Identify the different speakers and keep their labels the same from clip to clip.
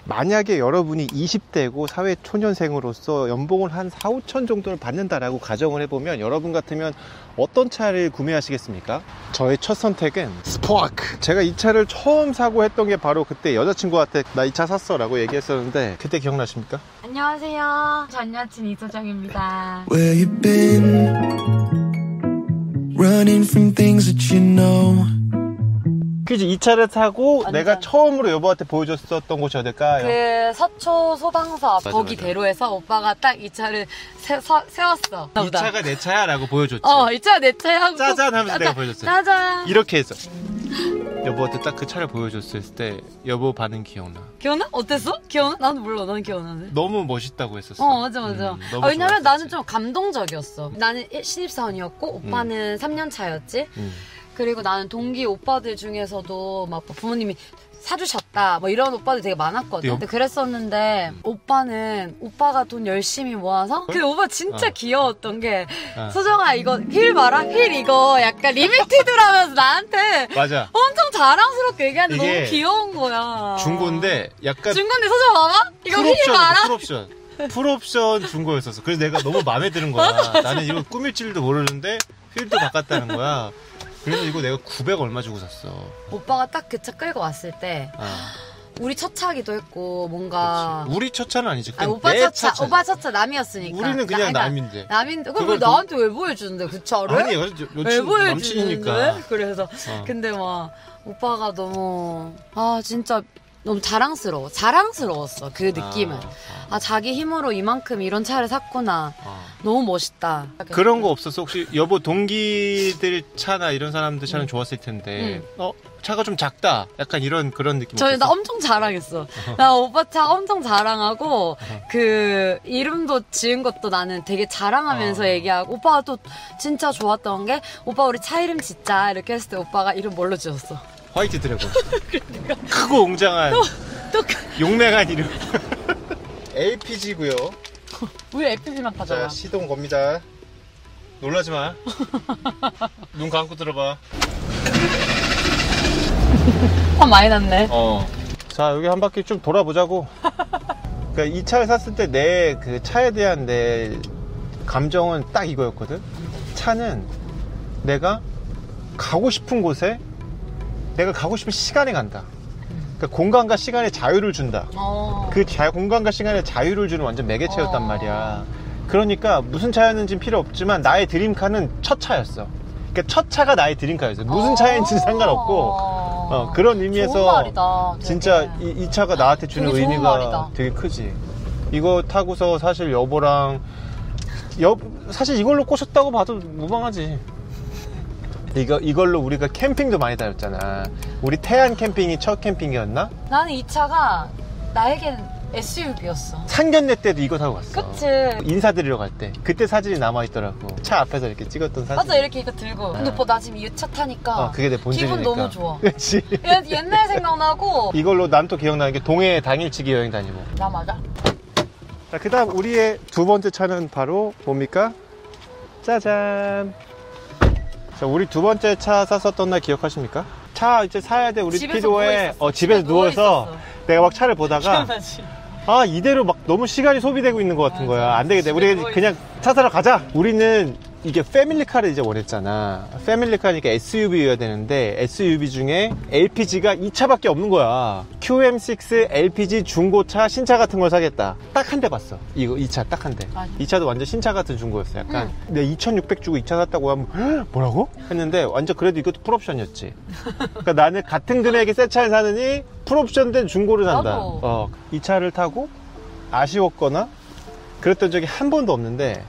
Speaker 1: 만약에 여러분이 20대고 사회초년생으로서 연봉을 한 4, 5천 정도를 받는다라고 가정을 해보면 여러분 같으면 어떤 차를 구매하시겠습니까? 저의 첫 선택은 스포아크. 제가 이 차를 처음 사고 했던 게 바로 그때 여자친구한테 나 이 차 샀어 라고 얘기했었는데 그때 기억나십니까?
Speaker 2: 안녕하세요. 전 여친 이소정입니다.
Speaker 3: Where you been? Running from things that you know.
Speaker 1: 그지? 이 차를 타고
Speaker 2: 완전.
Speaker 1: 내가 처음으로 여보한테 보여줬었던 곳이 어딜까요?
Speaker 2: 그 서초 소방서
Speaker 1: 맞아,
Speaker 2: 거기
Speaker 1: 맞아.
Speaker 2: 대로에서 오빠가 딱 이 차를 세웠어.
Speaker 1: 이 차가 내 차야 라고 보여줬지.
Speaker 2: 이 차가 내 차야 하고
Speaker 1: 짜잔 하면서 내가 보여줬어요.
Speaker 2: 짜잔.
Speaker 1: 이렇게 해서 여보한테 딱 그 차를 보여줬을 때 여보 반응 기억나?
Speaker 2: 기억나? 어땠어? 기억나? 나는 몰라. 나는 기억나네.
Speaker 1: 너무 멋있다고 했었어.
Speaker 2: 맞아.
Speaker 1: 너무
Speaker 2: 왜냐면
Speaker 1: 좋았었지.
Speaker 2: 나는 좀 감동적이었어. 나는 신입사원이었고 오빠는 3년 차였지. 그리고 나는 동기 오빠들 중에서도 막 부모님이 사주셨다 뭐 이런 오빠들 되게 많았거든. 근데 그랬었는데 오빠가 돈 열심히 모아서 근데 오빠 진짜 귀여웠던 게 소정아 이거 휠 봐라 휠 이거 약간 리미티드라면서 나한테
Speaker 1: 맞아.
Speaker 2: 엄청 자랑스럽게 얘기하는데
Speaker 1: 이게
Speaker 2: 너무 귀여운 거야.
Speaker 1: 중고인데 약간
Speaker 2: 중고인데 소정 봐봐 이거 휠 봐라.
Speaker 1: 풀옵션 중고였었어. 그래서 내가 너무 마음에 드는 거야. 나는 이거 꾸밀 줄도 모르는데 휠도 바꿨다는 거야. 그래서 이거 내가 900 얼마 주고 샀어.
Speaker 2: 오빠가 딱 그 차 끌고 왔을 때 우리 첫 차기도 했고 뭔가
Speaker 1: 그렇지. 우리 첫 차는 아니지.
Speaker 2: 오빠
Speaker 1: 내
Speaker 2: 첫 차,
Speaker 1: 차잖아.
Speaker 2: 오빠 첫 차 남이었으니까.
Speaker 1: 우리는 그냥 남인데.
Speaker 2: 남인데 그걸
Speaker 1: 그걸
Speaker 2: 나한테 왜 보여주는데 그 차를?
Speaker 1: 아니
Speaker 2: 왜
Speaker 1: 여친
Speaker 2: 보여주는데?
Speaker 1: 남친이니까.
Speaker 2: 그래서 근데 막 오빠가 너무 진짜 너무 자랑스러웠어 그 느낌은. 자기 힘으로 이만큼 이런 차를 샀구나. 너무 멋있다.
Speaker 1: 그런 거 없었어? 혹시 여보 동기들 차나 이런 사람들 차는 좋았을 텐데 차가 좀 작다 약간 그런 느낌 없었어?
Speaker 2: 나 엄청 자랑했어. 나 오빠 차 엄청 자랑하고 그 이름도 지은 것도 나는 되게 자랑하면서 얘기하고 오빠가 또 진짜 좋았던 게 오빠 우리 차 이름 짓자 이렇게 했을 때 오빠가 이름 뭘로 지었어?
Speaker 1: 화이트 드래곤. 크고 웅장한 용맹한 이름. LPG고요.
Speaker 2: 왜 LPG만 파잖아.
Speaker 1: 자, 시동 겁니다. 놀라지 마. 눈 감고 들어봐.
Speaker 2: 화 많이 났네.
Speaker 1: 자, 여기 한 바퀴 좀 돌아보자고. 그러니까 이 차를 샀을 때 내 그 차에 대한 내 감정은 딱 이거였거든. 차는 내가 가고 싶은 곳에 내가 가고 싶은 시간에 간다. 그러니까 공간과 시간에 자유를 준다. 그 공간과 시간에 자유를 주는 완전 매개체였단 말이야. 그러니까 무슨 차였는지는 필요 없지만 나의 드림카는 첫 차였어. 그러니까 첫 차가 나의 드림카였어. 무슨 차인지는 상관없고 그런 의미에서
Speaker 2: 좋은 말이다, 되게.
Speaker 1: 진짜 이 차가 나한테 주는
Speaker 2: 되게 좋은
Speaker 1: 의미가
Speaker 2: 말이다.
Speaker 1: 되게 크지. 이거 타고서 사실 여보랑 사실 이걸로 꼬셨다고 봐도 무방하지. 이걸로 우리가 캠핑도 많이 다녔잖아. 우리 태안 캠핑이 첫 캠핑이었나?
Speaker 2: 나는 이 차가 나에겐 SUV였어.
Speaker 1: 상견례 때도 이거 타고 갔어.
Speaker 2: 그치.
Speaker 1: 인사드리러 갈 때. 그때 사진이 남아있더라고. 차 앞에서 이렇게 찍었던 사진.
Speaker 2: 맞아, 이렇게 이거 들고. 근데 오빠 나 지금 이 차 타니까
Speaker 1: 그게 내 본질이니까.
Speaker 2: 기분 너무 좋아.
Speaker 1: 그치.
Speaker 2: 옛날 생각나고.
Speaker 1: 이걸로 난 또 기억나는 게 동해 당일치기 여행 다니고.
Speaker 2: 나 맞아.
Speaker 1: 자, 그 다음 우리의 두 번째 차는 바로 뭡니까? 짜잔. 자, 우리 두 번째 차 샀었던 날 기억하십니까? 차 이제 사야 돼. 우리 스피드웨이. 집에서 누워서 내가 막 차를 보다가
Speaker 2: 기억나지?
Speaker 1: 이대로 막 너무 시간이 소비되고 있는 것 같은 거야. 안 되겠다. 우리 그냥 차 사러 가자. 우리는 이게 패밀리카를 이제 원했잖아. 패밀리카니까 SUV여야 되는데 SUV 중에 LPG가 2차밖에 없는 거야. QM6 LPG 중고차 신차 같은 걸 사겠다. 딱 한 대 봤어. 이 차 딱 한 대.
Speaker 2: 맞아.
Speaker 1: 이 차도 완전 신차 같은 중고였어. 약간 내가 2,600 주고 이 차 샀다고 하면 뭐라고? 했는데 완전 그래도 이것도 풀옵션이었지. 그러니까 나는 같은 금액의 새 차를 사느니 풀옵션 된 중고를 산다.
Speaker 2: 나도.
Speaker 1: 이 차를 타고 아쉬웠거나 그랬던 적이 한 번도 없는데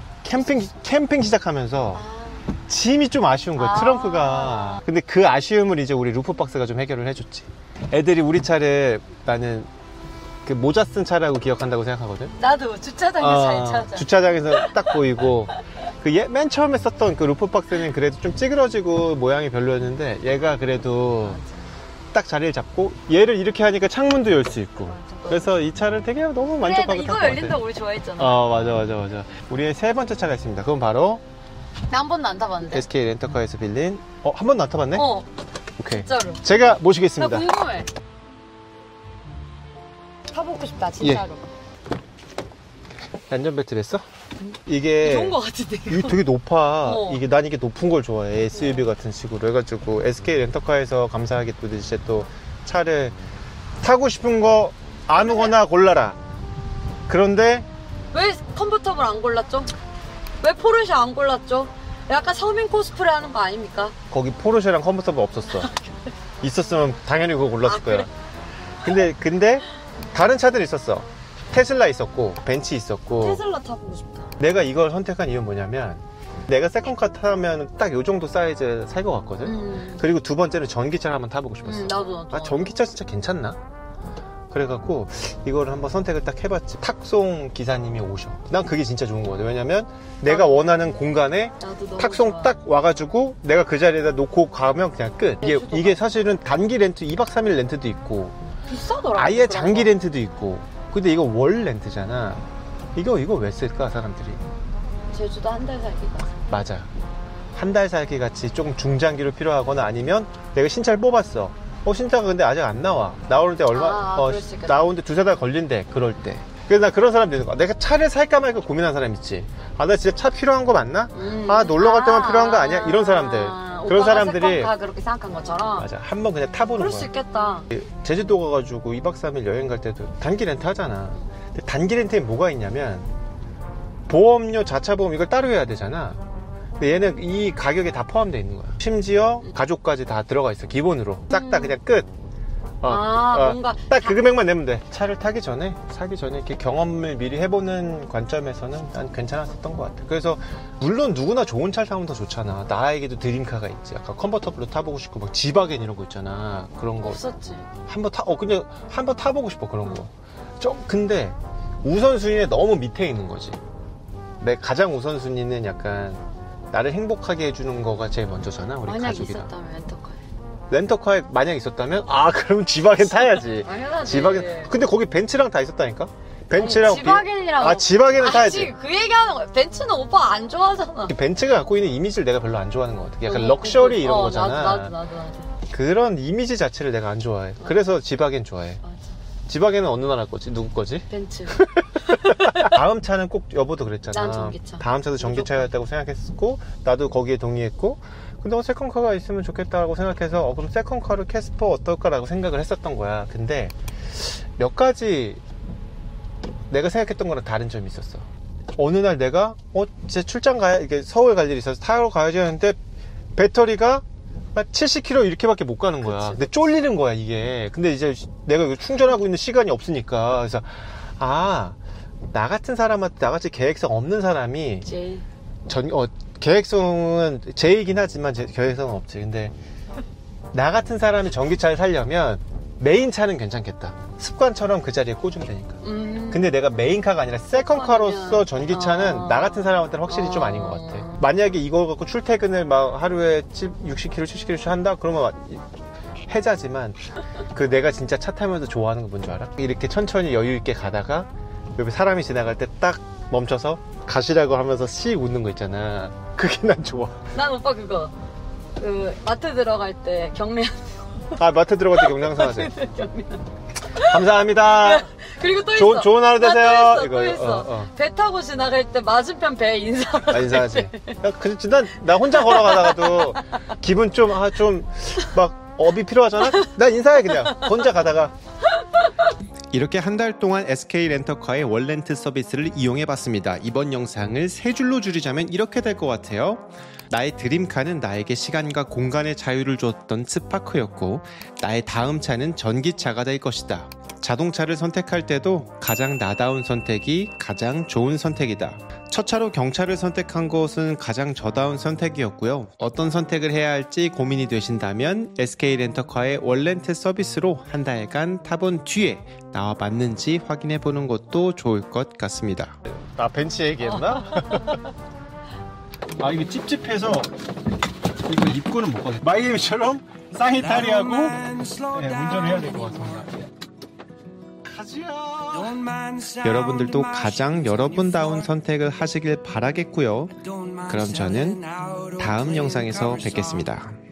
Speaker 1: 캠핑 시작하면서 짐이 좀 아쉬운 거야. 트렁크가. 근데 그 아쉬움을 이제 우리 루프박스가 좀 해결을 해줬지. 애들이 우리 차를 나는 그 모자 쓴 차라고 기억한다고 생각하거든.
Speaker 2: 나도 주차장에서 잘 찾아.
Speaker 1: 주차장에서 딱 보이고 맨 처음에 썼던 그 루프박스는 그래도 좀 찌그러지고 모양이 별로였는데 얘가 그래도 딱 자리를 잡고 얘를 이렇게 하니까 창문도 열 수 있고. 그래서 이 차를 되게 너무 만족하고
Speaker 2: 그래, 나 이거 열린다고 우리 좋아했잖아.
Speaker 1: 맞아. 우리의 세 번째 차가 있습니다. 그건 바로
Speaker 2: 나 한 번도 안 타봤는데.
Speaker 1: SK 렌터카에서 빌린 한 번도 안 타봤네?
Speaker 2: 오케이.
Speaker 1: 진짜로.
Speaker 2: 제가
Speaker 1: 제가 모시겠습니다.
Speaker 2: 나 궁금해. 타보고 싶다 진짜로.
Speaker 1: 안전벨트 맸어? 이게
Speaker 2: 좋은 거 같은데
Speaker 1: 이게 되게 높아.
Speaker 2: 어.
Speaker 1: 난 이게 높은 걸 좋아해. SUV 같은 식으로 해가지고 SK 렌터카에서 감사하게 또 이제 또 차를 타고 싶은 거 아무거나 골라라. 그런데
Speaker 2: 왜 컨버터블 안 골랐죠? 왜 포르쉐 안 골랐죠? 약간 서민 코스프레 하는 거 아닙니까?
Speaker 1: 거기 포르쉐랑 컨버터블 없었어. 있었으면 당연히 그거 골랐을 거야. 근데 다른 차들이 있었어. 테슬라 있었고 벤츠 있었고.
Speaker 2: 테슬라 타보고 싶다.
Speaker 1: 내가 이걸 선택한 이유는 뭐냐면 내가 세컨카 타면 딱 요 정도 사이즈 살 것 같거든. 그리고 두 번째는 전기차를 한번 타보고 싶었어.
Speaker 2: 나도.
Speaker 1: 아, 전기차 진짜 괜찮나? 그래갖고 이걸 한번 선택을 딱 해봤지. 탁송 기사님이 오셔. 난 그게 진짜 좋은 거 같아. 왜냐면 내가 원하는 공간에 탁송
Speaker 2: 좋아.
Speaker 1: 딱 와가지고 내가 그 자리에다 놓고 가면 그냥 끝. 이게 사실은 단기 렌트 2박 3일 렌트도 있고
Speaker 2: 비싸더라.
Speaker 1: 아예 장기 렌트도 있고. 근데 이거 월 렌트잖아. 이거 왜 쓸까 사람들이?
Speaker 2: 제주도 한 달 살기가.
Speaker 1: 맞아. 한 달 살기 같이 조금 중장기로 필요하거나 아니면 내가 신차를 뽑았어. 신차가 근데 아직 안 나와. 나오는데
Speaker 2: 그럴 수 있겠다.
Speaker 1: 나오는데 두세 달 걸린대. 그럴 때. 그래서 나 그런 사람 되는 거야. 내가 차를 살까 말까 고민한 사람 있지. 아, 나 진짜 차 필요한 거 맞나? 아, 놀러 갈 때만 필요한 거 아니야? 이런 사람들. 그런 사람들이
Speaker 2: 다 그렇게 생각한 것처럼.
Speaker 1: 맞아. 한번 그냥 타보는
Speaker 2: 그럴
Speaker 1: 거야.
Speaker 2: 수 있겠다.
Speaker 1: 제주도 가가지고 2박 3일 여행 갈 때도 단기 렌트 하잖아. 근데 단기 렌트에 뭐가 있냐면 보험료, 자차 보험 이걸 따로 해야 되잖아. 근데 얘는 이 가격에 다 포함되어 있는 거야. 심지어 가족까지 다 들어가 있어. 기본으로. 싹 다 그냥 끝.
Speaker 2: 뭔가
Speaker 1: 딱 그 금액만 내면 돼. 차를 사기 전에 이렇게 경험을 미리 해보는 관점에서는 난 괜찮았었던 것 같아. 그래서 물론 누구나 좋은 차를 타면 더 좋잖아. 나에게도 드림카가 있지. 약간 컨버터블로 타보고 싶고 막 지바겐 이런 거 있잖아. 그런 거
Speaker 2: 없었지.
Speaker 1: 그냥 한번 타보고 싶어. 그런 거. 근데 우선순위에 너무 밑에 있는 거지. 내 가장 우선순위는 약간 나를 행복하게 해주는 거가 제일 먼저잖아. 우리
Speaker 2: 만약
Speaker 1: 가족이랑.
Speaker 2: 있었다면 렌터카에.
Speaker 1: 렌터카에 만약 있었다면 그럼 지바겐 타야지.
Speaker 2: 당연하지.
Speaker 1: 지바겐. 근데 거기 벤츠랑 다 있었다니까. 벤츠랑
Speaker 2: 지바겐이랑.
Speaker 1: 지바겐은 타야지.
Speaker 2: 그 얘기하는 거야. 벤츠는 오빠 안 좋아하잖아.
Speaker 1: 벤츠가 갖고 있는 이미지를 내가 별로 안 좋아하는 것 같아. 약간 럭셔리 이런 거잖아.
Speaker 2: 나도.
Speaker 1: 그런 이미지 자체를 내가 안 좋아해. 그래서 지바겐 좋아해.
Speaker 2: 맞아.
Speaker 1: 지바겐은 어느 나라 거지? 누구 거지?
Speaker 2: 벤츠.
Speaker 1: 다음 차는 꼭 여보도 그랬잖아.
Speaker 2: 난 전기차.
Speaker 1: 다음 차도 전기차였다고 생각했고 나도 거기에 동의했고. 근데 세컨카가 있으면 좋겠다고 생각해서 그럼 세컨카로 캐스퍼 어떨까라고 생각을 했었던 거야. 근데 몇 가지 내가 생각했던 거랑 다른 점이 있었어. 어느 날 내가 진짜 출장 가야 이게 서울 갈 일이 있어서 타러 가야지 하는데 배터리가 70km 이렇게밖에 못 가는 거야.
Speaker 2: 그치.
Speaker 1: 근데 쫄리는 거야 이게. 근데 이제 내가 이거 충전하고 있는 시간이 없으니까 그래서 나 같은 사람한테 나같이 계획성 없는 사람이
Speaker 2: 제일.
Speaker 1: 계획성은 제이긴 하지만 계획성은 없지. 근데 나 같은 사람이 전기차를 살려면 메인 차는 괜찮겠다. 습관처럼 그 자리에 꽂으면 되니까. 근데 내가 메인카가 아니라 세컨카로서 전기차는 나 같은 사람한테는 확실히 좀 아닌 것 같아. 만약에 이걸 갖고 출퇴근을 막 하루에 60km, 70km씩 한다? 그러면 해자지만 내가 진짜 차 타면서 좋아하는 거 뭔지 알아? 이렇게 천천히 여유 있게 가다가 옆에 사람이 지나갈 때 딱 멈춰서 가시라고 하면서 씩 웃는 거 있잖아. 그게 난 좋아.
Speaker 2: 난 오빠 그거 마트 들어갈 때 경례.
Speaker 1: 마트 들어갈 때 경량사 하세요. 감사합니다.
Speaker 2: 그리고 또 있어.
Speaker 1: 좋은 하루 되세요.
Speaker 2: 또 있어. 배 타고 지나갈 때 맞은편 배 인사하고.
Speaker 1: 인사하지. 나 혼자 걸어가다가도 기분 좀 막 업이 필요하잖아? 난 인사해 그냥. 혼자 가다가. 이렇게 한 달 동안 SK 렌터카의 월렌트 서비스를 이용해봤습니다. 이번 영상을 3줄로 줄이자면 이렇게 될 것 같아요. 나의 드림카는 나에게 시간과 공간의 자유를 줬던 스파크였고 나의 다음 차는 전기차가 될 것이다. 자동차를 선택할 때도 가장 나다운 선택이 가장 좋은 선택이다. 첫 차로 경차를 선택한 것은 가장 저다운 선택이었고요. 어떤 선택을 해야 할지 고민이 되신다면 SK 렌터카의 월렌트 서비스로 한 달간 타본 뒤에 나와 맞는지 확인해 보는 것도 좋을 것 같습니다. 벤츠 얘기했나? 이게 찝찝해서 이거 입고는 못 가겠다. 마이애미처럼 사니타리하고 운전을 해야 될 것 같습니다. 여러분들도 가장 여러분다운 선택을 하시길 바라겠고요. 그럼 저는 다음 영상에서 뵙겠습니다.